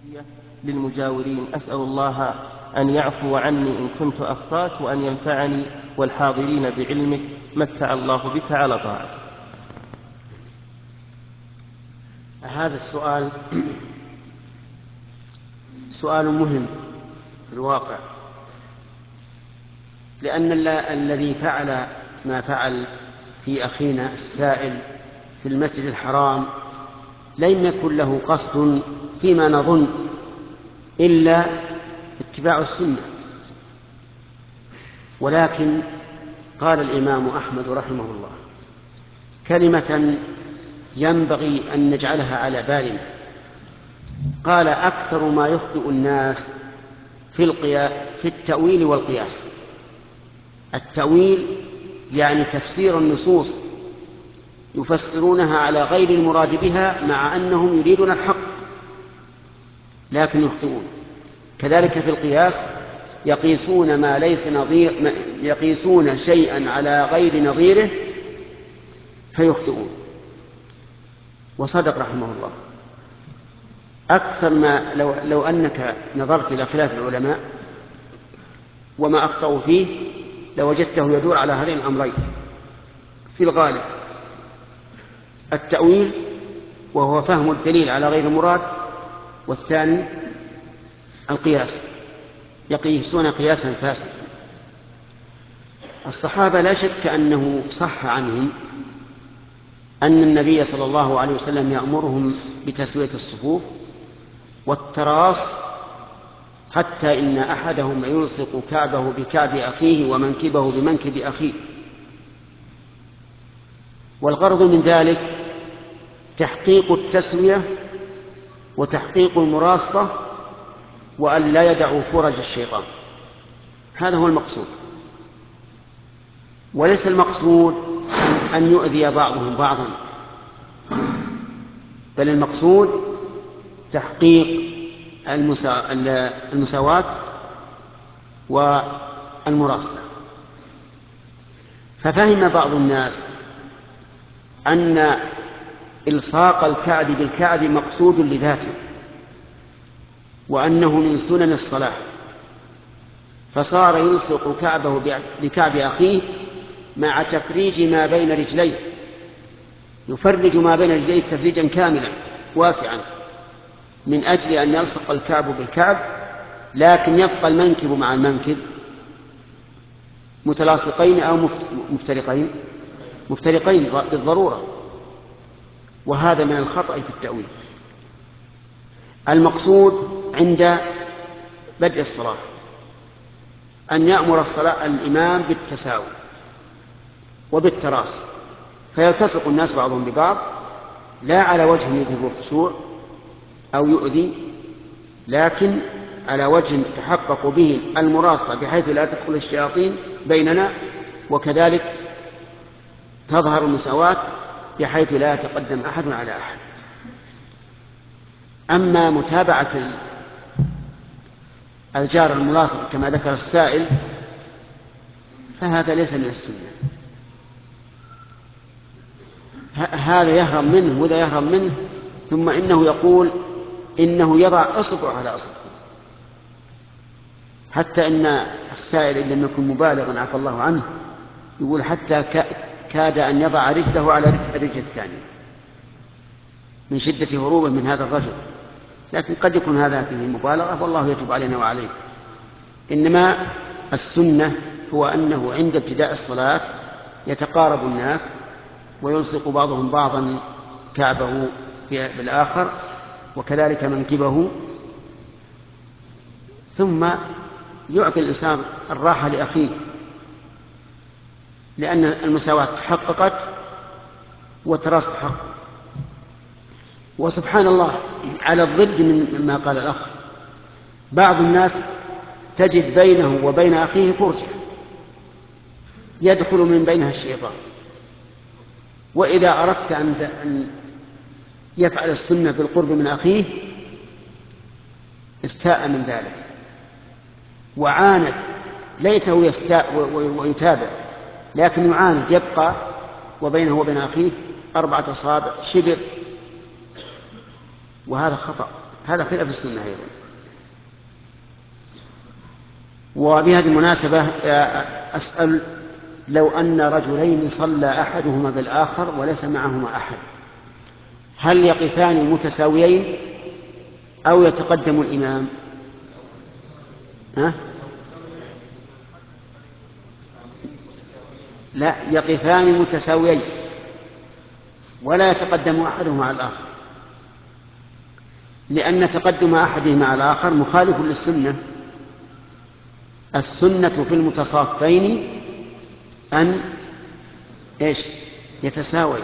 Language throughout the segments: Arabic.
للمجاورين. أسأل الله أن يعفو عني إن كنت أخطأت وأن ينفعني والحاضرين بعلمك. متع الله بك على طاعتك. هذا السؤال سؤال مهم في الواقع، لأن الذي فعل ما فعل في أخينا السائل في المسجد الحرام لم يكن له قصد فيما نظن إلا اتباع السنة، ولكن قال الإمام أحمد رحمه الله كلمة ينبغي أن نجعلها على بالنا. قال: أكثر ما يخطئ الناس في التأويل والقياس. التأويل يعني تفسير النصوص، يفسرونها على غير المراد بها مع أنهم يريدون الحق لكن يخطئون. كذلك في القياس يقيسون شيئا على غير نظيره فيخطئون. وصدق رحمه الله. أكثر ما لو أنك نظرت إلى خلاف العلماء وما أخطأوا فيه لوجدته يدور على هذين الأمرين في الغالب: التأويل وهو فهم الدليل على غير المراد، والثاني القياس، يقيسون قياسا فاسدا. الصحابة لا شك أنه صح عنهم أن النبي صلى الله عليه وسلم يأمرهم بتسوية الصفوف والتراص، حتى إن أحدهم يلصق كعبه بكعب أخيه ومنكبه بمنكب أخيه. والغرض من ذلك تحقيق التسوية وتحقيق المراصة، وأن لا يدعوا فرج الشيطان. هذا هو المقصود، وليس المقصود أن يؤذي بعضهم بعضا، بل المقصود تحقيق المساواة والمراصة. ففهم بعض الناس أن إلصاق الكعب بالكعب مقصود لذاته وأنه من سنن الصلاة، فصار يلصق كعبه بكعب أخيه مع تفريج ما بين رجليه، يفرج ما بين رجليه تفريجا كاملا واسعا من أجل أن يلصق الكعب بالكعب، لكن يبقى المنكب مع المنكب متلاصقين أو مفترقين بالضرورة. وهذا من الخطأ في التأويل. المقصود عند بدء الصلاة أن يأمر الإمام بالتساوي وبالتراص، فيلتصق الناس بعضهم ببعض، لا على وجه يذهب الخشوع أو يؤذي، لكن على وجه تحقق به المراصة بحيث لا تدخل الشياطين بيننا، وكذلك تظهر المساواة بحيث لا يتقدم أحد على أحد. أما متابعة الجار الملاصق كما ذكر السائل فهذا ليس من السنة. هذا يهرب منه وذا يهرب منه، ثم إنه يقول إنه يضع أصبع على أصبع، حتى إن السائل إن لم يكن مبالغا عفى الله عنه يقول حتى كاد أن يضع رجله على الرجل الثانية من شدة هروبه من هذا الرجل. لكن قد يكون هذا فيه مبالغة، والله يتوب علينا وعليه. إنما السنة هو أنه عند ابتداء الصلاة يتقارب الناس ويلصق بعضهم بعضا كعبه بالآخر وكذلك منكبه، ثم يعطي الإنسان الراحة لأخيه، لأن المساواة تحققت وتراص تحقق. وسبحان الله على الضد مما قال الأخ، بعض الناس تجد بينه وبين أخيه فرجة يدخل من بينها الشيطان، وإذا أردت أن يفعل السنة بالقرب من أخيه استاء من ذلك وعاند، ليته يستاء ويتابع، لكن يعاند، يبقى وبينه وبين أخيه 4 أصابع شبر، وهذا خطأ. هذا خلاف السنة أيضا. وبهذه المناسبة أسأل، لو أن رجلين صلى أحدهما بالآخر وليس معهما أحد، هل يقفان متساويين أو يتقدم الإمام؟ لا، يقفان متساويين ولا يتقدم أحدهما على الآخر، لأن تقدم أحدهما على الآخر مخالف للسنة. السنة في المتصافين أن يتساوي،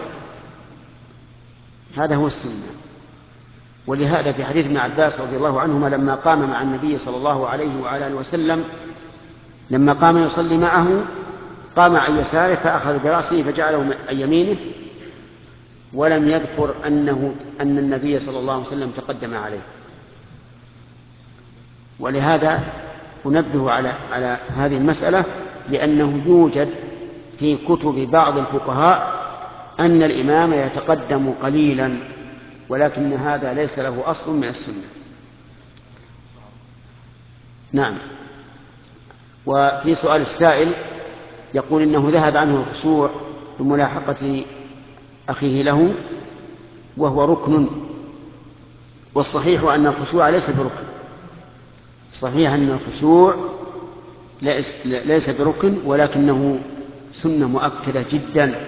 هذا هو السنة. ولهذا في حديث ابن عباس رضي الله عنهما لما قام مع النبي صلى الله عليه وعلى آله وسلم، لما قام يصلي معه قام عن يساره فأخذ برأسه فجعله عن يمينه، ولم يذكر أن النبي صلى الله عليه وسلم تقدم عليه. ولهذا أنبه على هذه المسألة، لأنه يوجد في كتب بعض الفقهاء أن الإمام يتقدم قليلا، ولكن هذا ليس له أصل من السنة. نعم. وفي سؤال السائل يقول إنه ذهب عنه الخشوع بملاحقة أخيه له وهو ركن، والصحيح أن الخشوع ليس بركن. صحيح أن الخشوع ليس بركن، ولكنه سنة مؤكدة جدا.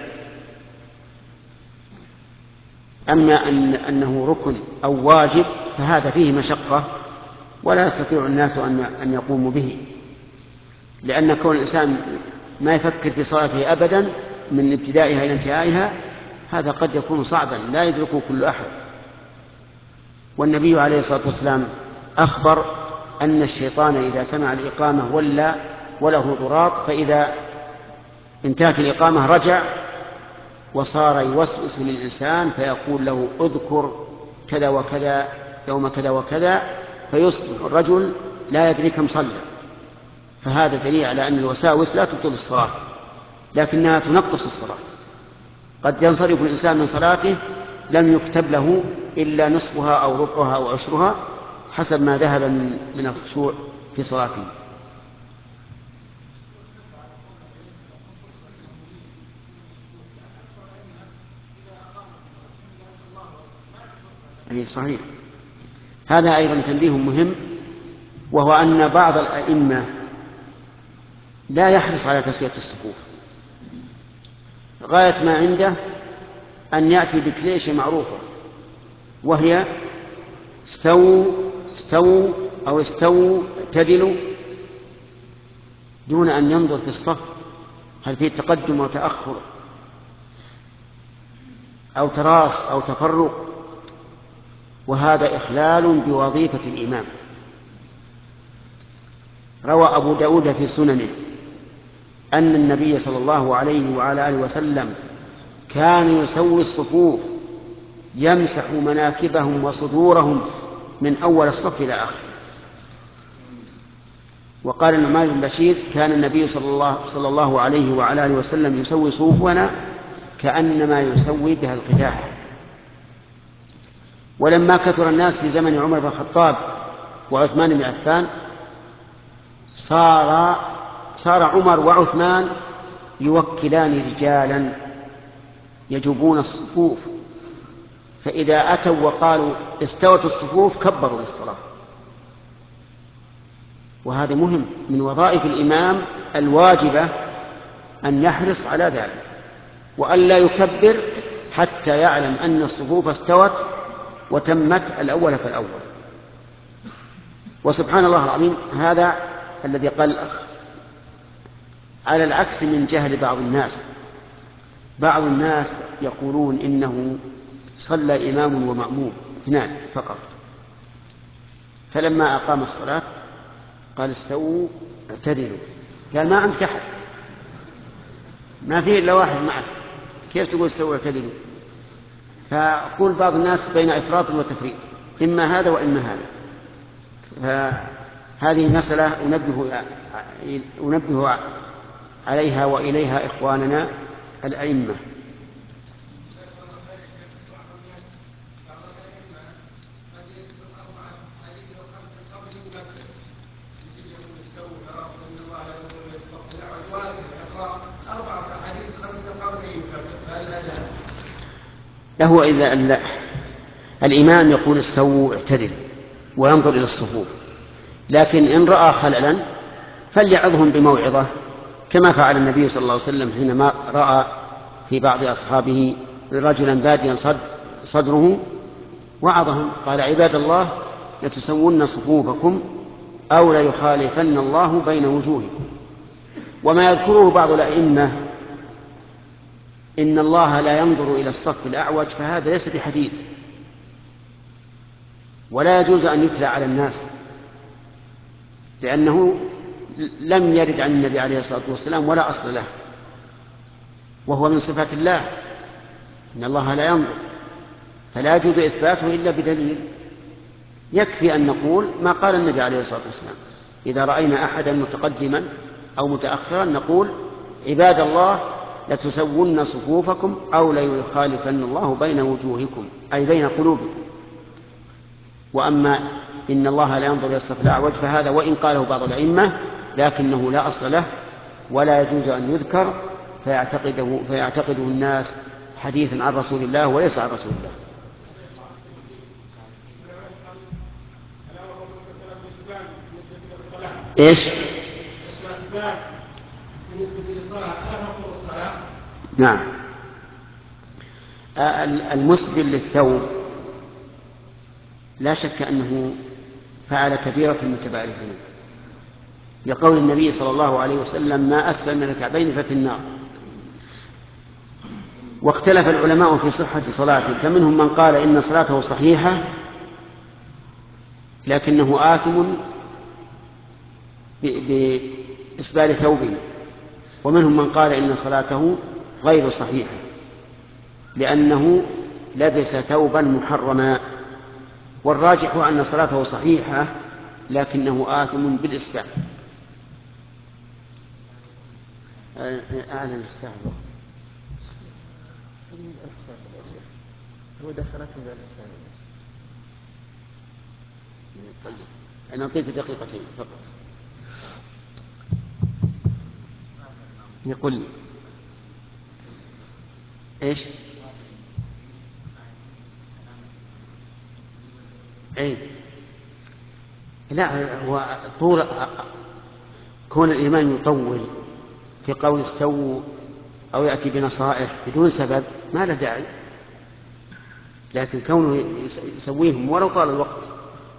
أما أنه ركن أو واجب فهذا فيه مشقة ولا يستطيع الناس أن يقوموا به، لأن كون الإنسان ما يفكر في صلاته أبدا من ابتدائها إلى انتهائها هذا قد يكون صعبا لا يدركه كل أحد. والنبي عليه الصلاة والسلام أخبر أن الشيطان إذا سمع الإقامة وله ضراط، فإذا انتهت الإقامة رجع وصار يوسوس للإنسان فيقول له اذكر كذا وكذا يوم كذا وكذا، فيصبح الرجل لا يدري كم صلى. فهذا دليل على أن الوساوس لا تبطل الصلاة، لكنها تنقص الصلاة. قد ينصرف الإنسان من صلاته لم يكتب له إلا نصفها أو ربعها أو عشرها حسب ما ذهب من الخشوع في صلاته. صحيح. هذا أيضا تنبيه مهم، وهو أن بعض الأئمة لا يحرص على تسوية الصفوف، غاية ما عنده أن يأتي بكليشة معروفة وهي استووا أو استووا اعتدلوا، دون أن ينظر في الصف هل فيه تقدم وتأخر أو تراص أو تفرق، وهذا إخلال بوظيفة الإمام. روى أبو داود في سننه أن النبي صلى الله عليه وعلى آله وسلم كان يسوي الصفوف يمسح مناكبهم وصدورهم من أول الصف إلى آخره. وقال النعمان بن بشير كان النبي صلى الله عليه وعلى آله وسلم يسوي صفوفنا كأنما يسوي بها القداح. ولما كثر الناس في زمن عمر بن الخطاب وعثمان بن عفان صار عمر وعثمان يوكلان رجالا يجوبون الصفوف، فإذا أتوا وقالوا استوت الصفوف كبروا للصلاة. وهذا مهم من وظائف الإمام الواجبة أن يحرص على ذلك، وأن لا يكبر حتى يعلم أن الصفوف استوت وتمت الأول فالأول. وسبحان الله العظيم، هذا الذي قال الأخ على العكس من جهل بعض الناس يقولون إنه صلى إمام ومأموم اثنان فقط، فلما أقام الصلاة قال استووا اعتدلوا، قال ما عندك أحد، ما فيه إلا واحد معك، كيف تقول استووا اعتدلوا؟ فأقول بعض الناس بين إفراط وتفريط، إما هذا وإما هذا. فهذه مسألة أنبه عليها وإليها إخواننا الأئمة. له إلا الإمام يقول استووا اعتدل وينظر إلى الصفوف، لكن إن رأى خللا فليعظهم بموعظة كما فعل النبي صلى الله عليه وسلم حينما رأى في بعض أصحابه رجلا باديا صدره وعظهم، قال عباد الله لتسون صفوفكم أو ليخالفن الله بين وجوهكم. وما يذكره بعض الأئمة إن الله لا ينظر إلى الصف الأعوج، فهذا ليس بحديث، ولا يجوز أن يتلى على الناس، لأنه لم يرد عن النبي عليه الصلاة والسلام ولا أصل له، وهو من صفات الله إن الله لا ينظر، فلا يجوز إثباته إلا بدليل. يكفي أن نقول ما قال النبي عليه الصلاة والسلام: إذا رأينا أحدا متقدما أو متأخرا نقول عباد الله لتسون صفوفكم أو ليخالفن الله بين وجوهكم، أي بين قلوبكم. وأما إن الله لا ينظر إلى الصف الأعوج فهذا وإن قاله بعض الأئمة لكنه لا أصل له ولا يجوز أن يذكر فيعتقده الناس حديثا عن رسول الله وليس عن رسول الله. إيش؟ نعم. المسبل للثوب لا شك أنه فعل كبيرة من كبائر الذنوب، لقول النبي صلى الله عليه وسلم: ما أسفل من الكعبين ففي النار. واختلف العلماء في صحة صلاته، فمنهم من قال إن صلاته صحيحة لكنه آثم بإسبال ثوبه، ومنهم من قال إن صلاته غير صحيحة لأنه لبس ثوبا محرما. والراجح أن صلاته صحيحة لكنه آثم بالإسبال. أعلن الساعة هو دخلت إلى الإنسان. أنا أعطيك دقيقتين فقط. يقول إيش؟ أي لا، هو طول كون الإمام يطول في قول استووا أو يأتي بنصائح بدون سبب ما له داعي، لكن كونه يسويهم ولو طال الوقت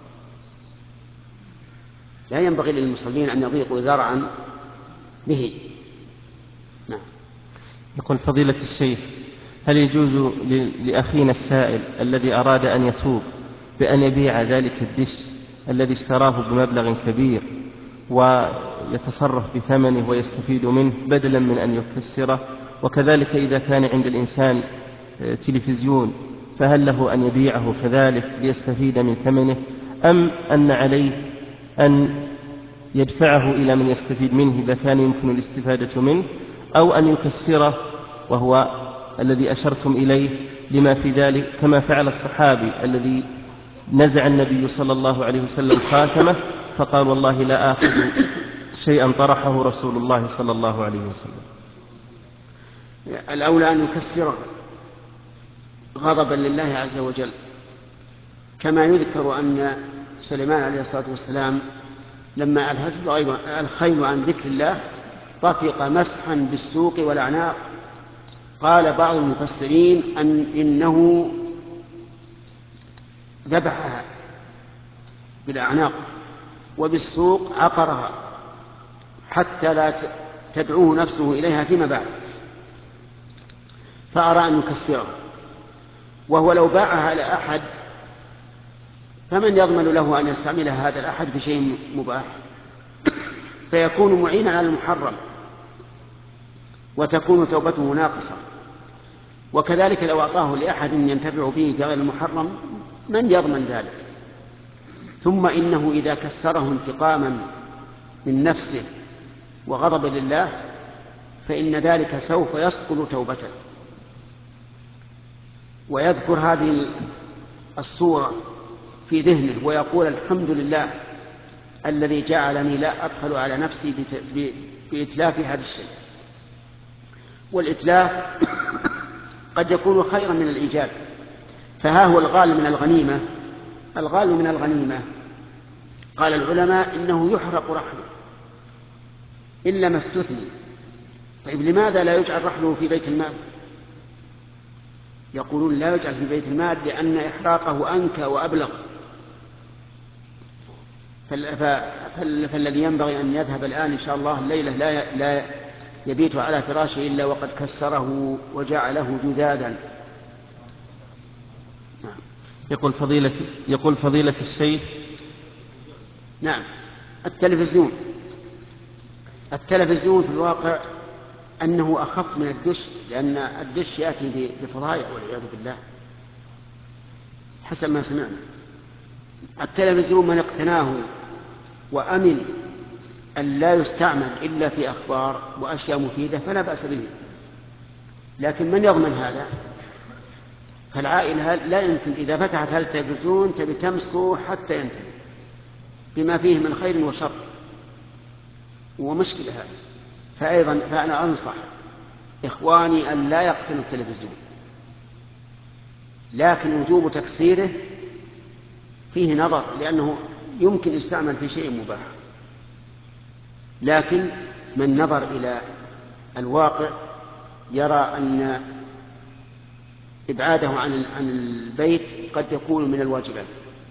لا ينبغي للمصلين أن يضيقوا ذرعا به. نعم. يقول فضيلة الشيخ: هل يجوز لأخينا السائل الذي أراد أن يتوب بأن يبيع ذلك الدش الذي اشتراه بمبلغ كبير ويتصرف بثمنه ويستفيد منه بدلا من أن يكسره؟ وكذلك إذا كان عند الإنسان تلفزيون فهل له أن يبيعه كذلك ليستفيد من ثمنه، أم أن عليه أن يدفعه إلى من يستفيد منه إذا كان يمكن الاستفادة منه، أو أن يكسره وهو الذي أشرتم إليه لما في ذلك، كما فعل الصحابي الذي نزع النبي صلى الله عليه وسلم خاتمه فقال: والله لا آخذ شيئا طرحه رسول الله صلى الله عليه وسلم. الأولى أن يكسره غضبا لله عز وجل، كما يذكر أن سليمان عليه الصلاة والسلام لما ألهته الخيل عن ذكر الله طفق مسحا بالسوق والأعناق. قال بعض المفسرين إنه ذبحها بالأعناق وبالسوق عقرها حتى لا تدعوه نفسه إليها فيما بعد، فأرى أن يكسره. وهو لو باعها لأحد فمن يضمن له أن يستعملها هذا الأحد بشيء مباح، فيكون معينا على المحرم وتكون توبته ناقصة. وكذلك لو أعطاه لأحد ينتفع به بغير المحرم من يضمن ذلك؟ ثم إنه إذا كسره انتقاما من نفسه وغضب لله فإن ذلك سوف يسقط توبته، ويذكر هذه الصورة في ذهنه ويقول: الحمد لله الذي جعلني لا أبخل على نفسي بإتلاف هذا الشيء. والإتلاف قد يكون خيرا من الإيجاب، فها هو الغال من الغنيمة. الغال من الغنيمة قال العلماء إنه يحرق رحله إلا ما استثني. طيب لماذا لا يجعل رحله في بيت المال؟ يقولون لا يجعل في بيت المال لأن إحراقه أنكى وأبلغ. فالذي ينبغي أن يذهب الآن إن شاء الله الليلة لا يبيت على فراشه إلا وقد كسره وجعله جذاذا. يقول فضيلة الشيخ. نعم. التلفزيون في الواقع أنه أخف من الدش، لأن الدش يأتي بفضايح والعياذ بالله حسب ما سمعنا. التلفزيون من اقتناه وأمن أن لا يستعمل إلا في أخبار وأشياء مفيدة فلا بأس به، لكن من يضمن هذا؟ فالعائلة لا يمكن إذا فتحت هذا التلفزيون تبي تمسه حتى ينتهي بما فيه من خير وشر ومشكلة هذا. فأنا أنصح إخواني أن لا يقتنوا التلفزيون، لكن وجوب تكسيره فيه نظر، لأنه يمكن يستعمل في شيء مباح. لكن من نظر إلى الواقع يرى أن إبعاده عن البيت قد يكون من الواجبات.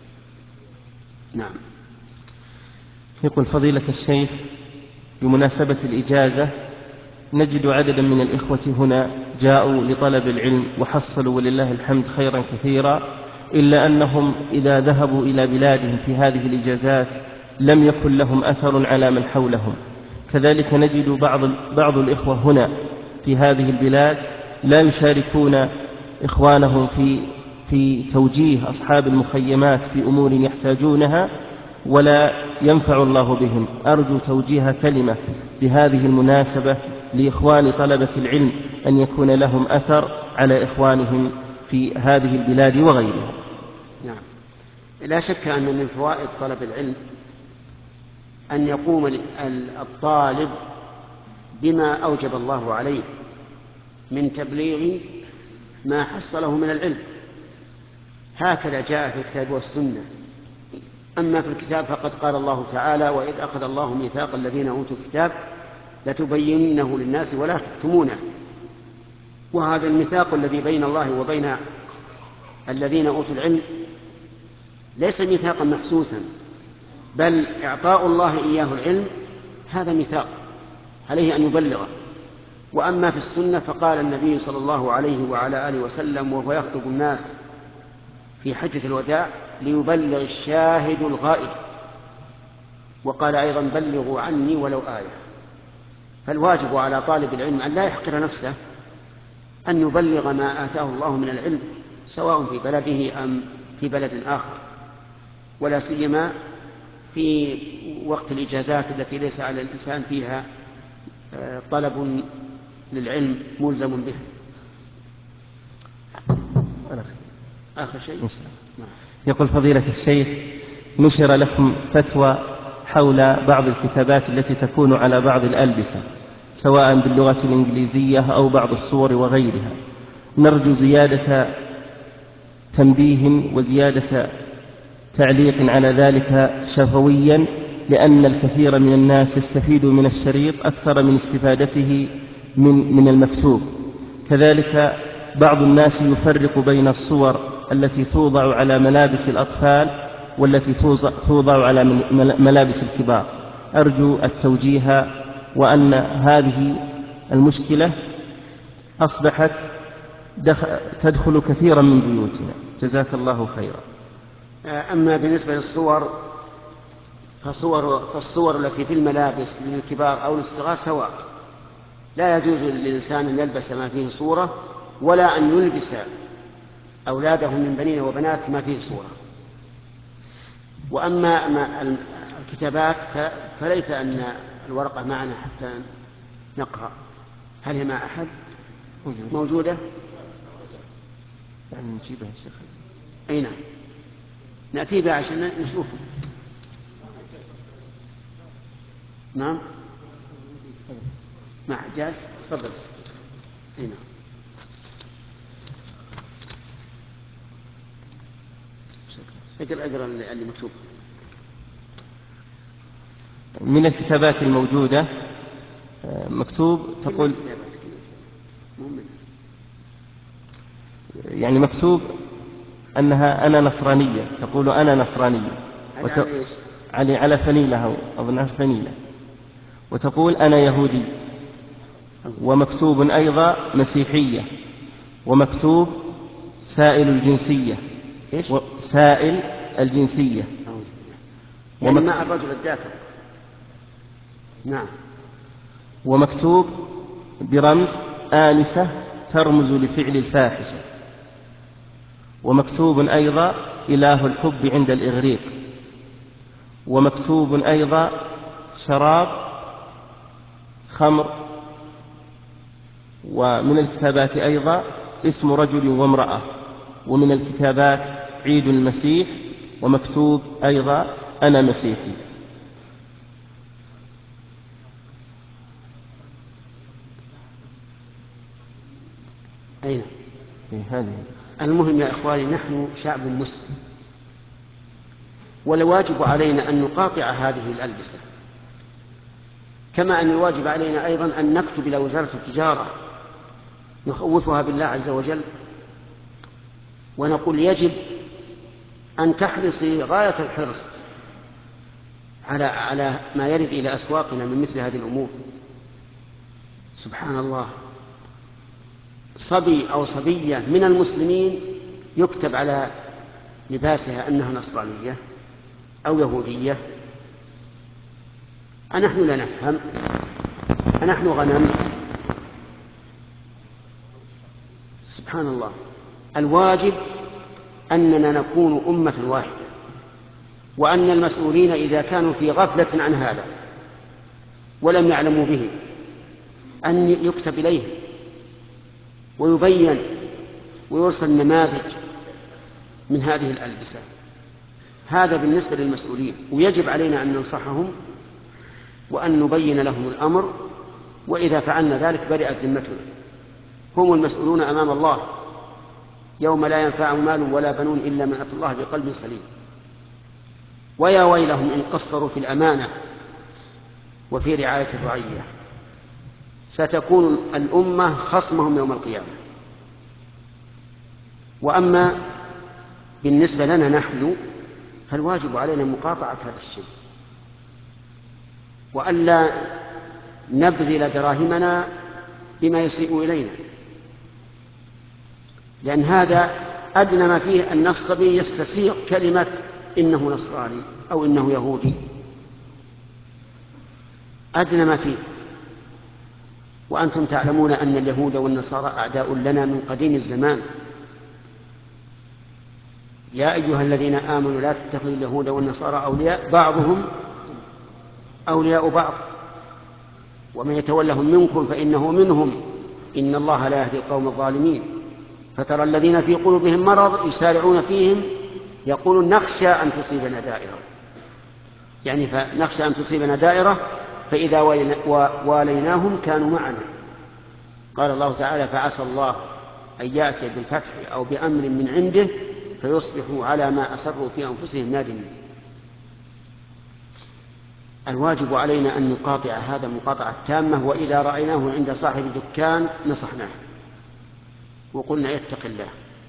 نعم. يقول فضيلة الشيخ بمناسبة الإجازة نجد عددا من الإخوة هنا جاءوا لطلب العلم وحصلوا ولله الحمد خيرا كثيرا، إلا أنهم إذا ذهبوا إلى بلادهم في هذه الإجازات لم يكن لهم أثر على من حولهم. كذلك نجد بعض الإخوة هنا في هذه البلاد لا يشاركون إخوانهم في توجيه أصحاب المخيمات في أمور يحتاجونها ولا ينفع الله بهم. أرجو توجيه كلمة بهذه المناسبة لإخوان طلبة العلم أن يكون لهم أثر على إخوانهم في هذه البلاد وغيرها. نعم. لا شك أن من فوائد طلب العلم أن يقوم الطالب بما أوجب الله عليه من تبليغ ما حصله من العلم. هكذا جاء في الكتاب والسنة. أما في الكتاب فقد قال الله تعالى: وإذ أخذ الله ميثاق الذين أوتوا الكتاب لتبيننه للناس ولا تكتمونه. وهذا الميثاق الذي بين الله وبين الذين أوتوا العلم ليس ميثاقا محسوسا، بل إعطاء الله إياه العلم هذا ميثاق عليه أن يبلغه. وأما في السنة فقال النبي صلى الله عليه وعلى آله وسلم وهو يخطب الناس في حجة الوداع: ليبلغ الشاهد الغائب. وقال أيضا: بلغوا عني ولو آية. فالواجب على طالب العلم أن لا يحقر نفسه، أن يبلغ ما آتاه الله من العلم سواء في بلده أم في بلد آخر، ولا سيما في وقت الإجازات التي ليس على الإنسان فيها طلب للعلم ملزم به. آخر شيء. يقول فضيلة الشيخ نشر لكم فتوى حول بعض الكتابات التي تكون على بعض الألبسة سواء باللغة الإنجليزية أو بعض الصور وغيرها، نرجو زيادة تنبيه وزيادة تعليق على ذلك شفويا، لأن الكثير من الناس يستفيد من الشريط أكثر من استفادته من المكتوب. كذلك بعض الناس يفرق بين الصور التي توضع على ملابس الأطفال والتي توضع على ملابس الكبار. أرجو التوجيه، وأن هذه المشكلة أصبحت تدخل كثيرا من بيوتنا. جزاك الله خيرا. أما بالنسبة للصور فالصور التي في الملابس للكبار أو للصغار سواء، لا يجوز للإنسان أن يلبس ما فيه صورة ولا أن يلبس أولاده من بنين وبنات ما فيه صورة. وأما الكتابات فليس أن الورقة معنا حتى نقرأ. هل هي مع أحد موجودة؟ يعني نجيبها يا شيخ. أي نعم، نأتي بها عشان نشوف. نعم مع حجاج. تفضل. أي نعم. اقرأ اللي مكتوب. من الكتابات الموجودة مكتوب تقول يعني مكتوب أنها أنا نصرانية، تقول أنا نصرانية على فنيلة أو أظنها فنيلة، وتقول أنا يهودي، ومكتوب أيضا مسيحية، ومكتوب سائل الجنسية. سائل الجنسية يعني مع الرجل الذاكر. نعم. ومكتوب برمز آنسة ترمز لفعل الفاحشة، ومكتوب أيضا إله الحب عند الإغريق، ومكتوب أيضا شراب خمر، ومن الكتابات أيضا اسم رجل وامرأة، ومن الكتابات عيد المسيح، ومكتوب أيضا أنا مسيحي. أين؟ هذه. المهم يا إخواني، نحن شعب مسلم، والواجب علينا أن نقاطع هذه الألبسة، كما أن الواجب علينا أيضا أن نكتب إلى وزارة التجارة نخوفها بالله عز وجل، ونقول يجب أن تحرصي غاية الحرص على ما يرد إلى أسواقنا من مثل هذه الأمور. سبحان الله، صبي أو صبية من المسلمين يكتب على لباسها أنها نصرانية أو يهودية. أنحن لا نفهم؟ أنحن غنم؟ سبحان الله. الواجب أننا نكون أمة واحدة، وأن المسؤولين إذا كانوا في غفلة عن هذا ولم يعلموا به أن يكتب إليهم ويبين ويرسل نماذج من هذه الألبسة. هذا بالنسبة للمسؤولين، ويجب علينا أن ننصحهم وأن نبين لهم الأمر، وإذا فعلنا ذلك برئت ذمتنا. هم المسؤولون أمام الله يوم لا ينفع مال ولا بنون إلا من أتى الله بقلب سليم. ويا ويلهم إن قصروا في الأمانة وفي رعاية الرعية، ستكون الأمة خصمهم يوم القيامة. وأما بالنسبة لنا نحن فالواجب علينا مقاطعة هذا الشيء، وألا نبذل دراهمنا بما يسيء إلينا، لأن هذا أدنى ما فيه أن الصبي يستسيغ كلمة إنه نصراني أو إنه يهودي، أدنى ما فيه. وأنتم تعلمون أن اليهود والنصارى أعداء لنا من قديم الزمان. يا أيها الذين آمنوا لا تتخذوا اليهود والنصارى أولياء بعضهم أولياء بعض ومن يتولهم منكم فإنه منهم إن الله لا يهدي القوم الظالمين. فترى الذين في قلوبهم مرض يسارعون فيهم يقولون نخشى أن تصيبنا دائرة، يعني فنخشى أن تصيبنا دائرة فإذا واليناهم كانوا معنا. قال الله تعالى فعسى الله أن يأتي بالفتح أو بأمر من عنده فيصبحوا على ما أسروا في أنفسهم نادمين. الواجب علينا أن نقاطع هذا مقاطعة تامة، وإذا رأيناه عند صاحب دكان نصحناه وقلنا يتق الله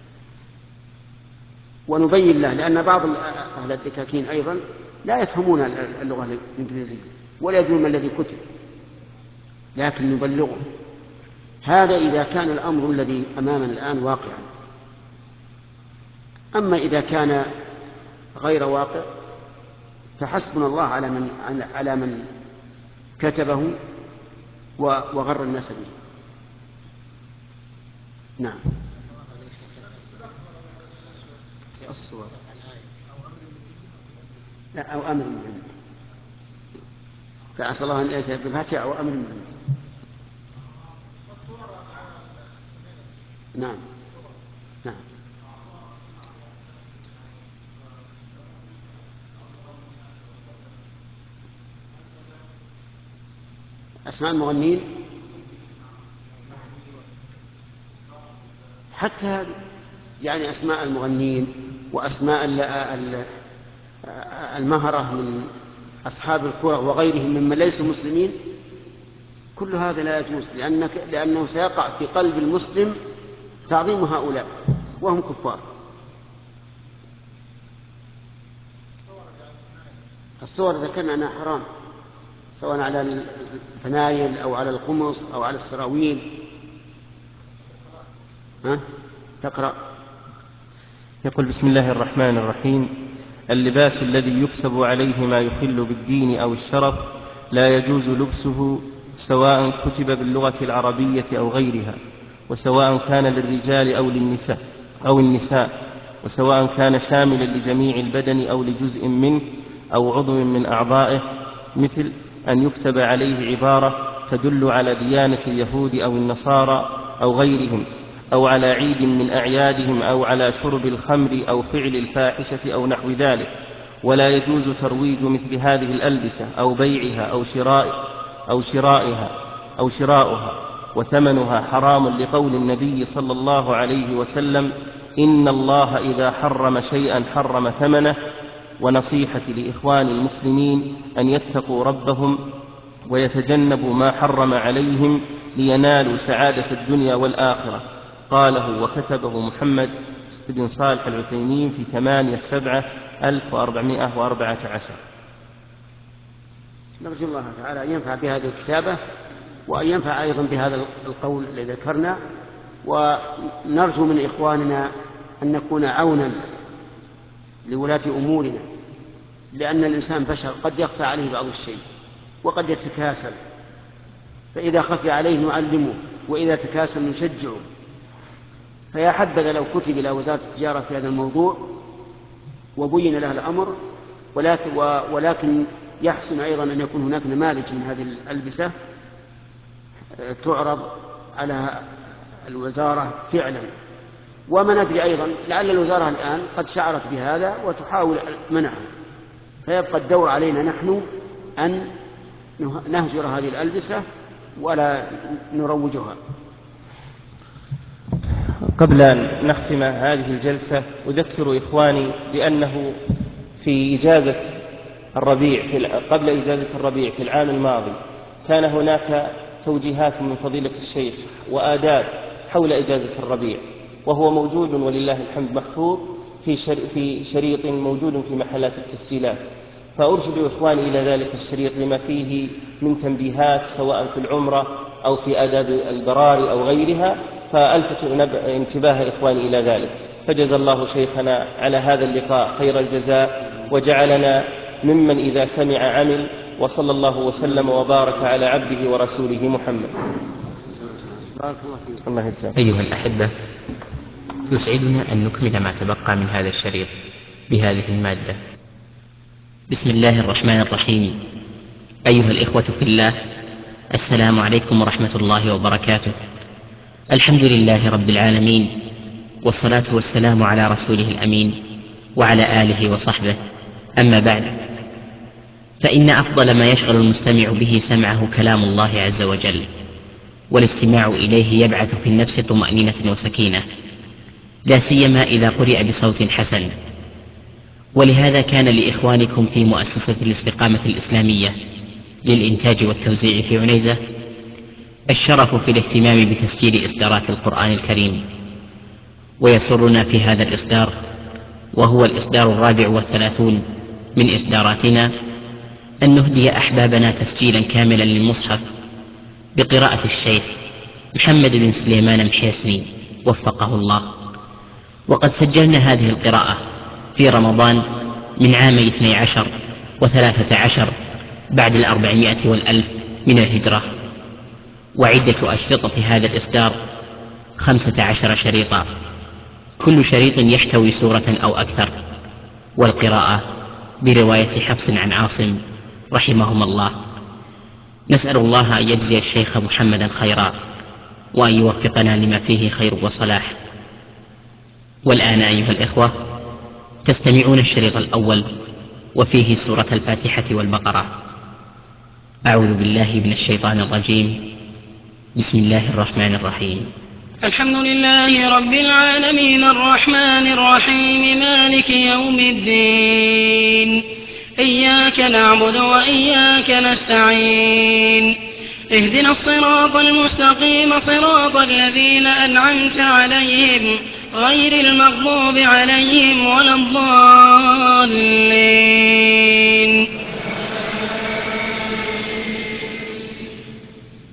ونبين له، لأن بعض أهل الدكاكين أيضا لا يفهمون اللغة الإنجليزية ولا يدرون ما الذي كتب، لكن نبلغه. هذا إذا كان الأمر الذي أمامنا الآن واقعا. أما إذا كان غير واقع فحسبنا الله على من كتبه وغر الناس به. نعم. الصور لا أو أمر من عنده، فعسى الله أن يأتي بالفتح أو أمر من عنده. نعم نعم. أسماء المغنين حتى يعني أسماء المغنين وأسماء المهرة من أصحاب القرى وغيرهم ممن ليسوا مسلمين، كل هذا لا يجوز، لأنه سيقع في قلب المسلم تعظيم هؤلاء وهم كفار. الصور ذكرنا أنها حرام، سواء على الفنايل أو على القمص أو على السراويل. تقرأ. يقول: بسم الله الرحمن الرحيم. اللباس الذي يكسب عليه ما يخل بالدين أو الشرف لا يجوز لبسه، سواء كتب باللغة العربية أو غيرها، وسواء كان للرجال أو النساء، وسواء كان شاملا لجميع البدن أو لجزء منه أو عضو من أعضائه، مثل أن يكتب عليه عبارة تدل على ديانة اليهود أو النصارى أو غيرهم، أو على عيد من أعيادهم، أو على شرب الخمر أو فعل الفاحشة أو نحو ذلك. ولا يجوز ترويج مثل هذه الألبسة أو بيعها أو شراؤها، وثمنها حرام، لقول النبي صلى الله عليه وسلم: إن الله إذا حرم شيئا حرم ثمنه. ونصيحتي لإخوان المسلمين أن يتقوا ربهم ويتجنبوا ما حرم عليهم لينالوا سعادة الدنيا والآخرة. قاله وكتبه محمد بن صالح العثيمين في 8/7/1414. نرجو الله تعالى أن ينفع بهذه الكتابة، وأن ينفع أيضا بهذا القول الذي ذكرنا، ونرجو من إخواننا أن نكون عونا لولاة أمورنا، لأن الإنسان بشر، قد يخفى عليه بعض الشيء وقد يتكاسل، فإذا خفي عليه نعلمه، وإذا تكاسل نشجعه. فيا حبذا لو كتب إلى وزارة التجارة في هذا الموضوع وبين له الأمر، ولكن يحسن أيضا أن يكون هناك نماذج من هذه الألبسة تعرض على الوزارة فعلا. وما ندري أيضا، لعل الوزارة الآن قد شعرت بهذا وتحاول منعه، فيبقى الدور علينا نحن أن نهجر هذه الألبسة ولا نروجها. قبل أن نختم هذه الجلسة أذكر إخواني بأنه في إجازة الربيع قبل إجازة الربيع في العام الماضي كان هناك توجيهات من فضيلة الشيخ وآداب حول إجازة الربيع، وهو موجود ولله الحمد محفوظ في شريط موجود في محلات التسجيلات، فأرشد إخواني إلى ذلك الشريط لما فيه من تنبيهات سواء في العمرة أو في آداب البرار أو غيرها، فألفت انتباه إخواني إلى ذلك. فجزى الله شيخنا على هذا اللقاء خير الجزاء، وجعلنا ممن إذا سمع عمل، وصلى الله وسلم وبارك على عبده ورسوله محمد. الله يسلمك. أيها الأحبة، يسعدنا أن نكمل ما تبقى من هذا الشريط بهذه المادة. بسم الله الرحمن الرحيم. أيها الإخوة في الله، السلام عليكم ورحمة الله وبركاته. الحمد لله رب العالمين، والصلاة والسلام على رسوله الأمين وعلى آله وصحبه. أما بعد، فإن أفضل ما يشغل المستمع به سمعه كلام الله عز وجل، والاستماع إليه يبعث في النفس طمأنينة وسكينة، لا سيما إذا قرئ بصوت حسن. ولهذا كان لإخوانكم في مؤسسة الاستقامة الإسلامية للإنتاج والتوزيع في عنيزة الشرف في الاهتمام بتسجيل إصدارات القرآن الكريم، ويسرنا في هذا الإصدار، وهو الإصدار 34 من إصداراتنا، أن نهدي أحبابنا تسجيلا كاملا للمصحف بقراءة الشيخ محمد بن سليمان محيسني وفقه الله. وقد سجلنا هذه القراءة في رمضان من عامي 12 و13 بعد 400 والألف من الهجرة. وعدة أشرطة هذا الإصدار 15 شريطا، كل شريط يحتوي سورة أو أكثر، والقراءة برواية حفص عن عاصم رحمهما الله. نسأل الله أن يجزي الشيخ محمدا خيرا، وأن يوفقنا لما فيه خير وصلاح. والآن أيها الإخوة، تستمعون الشريط الأول، وفيه سورة الفاتحة والبقرة. أعوذ بالله من الشيطان الرجيم. بسم الله الرحمن الرحيم. الحمد لله رب العالمين الرحمن الرحيم مالك يوم الدين إياك نعبد وإياك نستعين اهدنا الصراط المستقيم صراط الذين أنعمت عليهم غير المغضوب عليهم ولا الضالين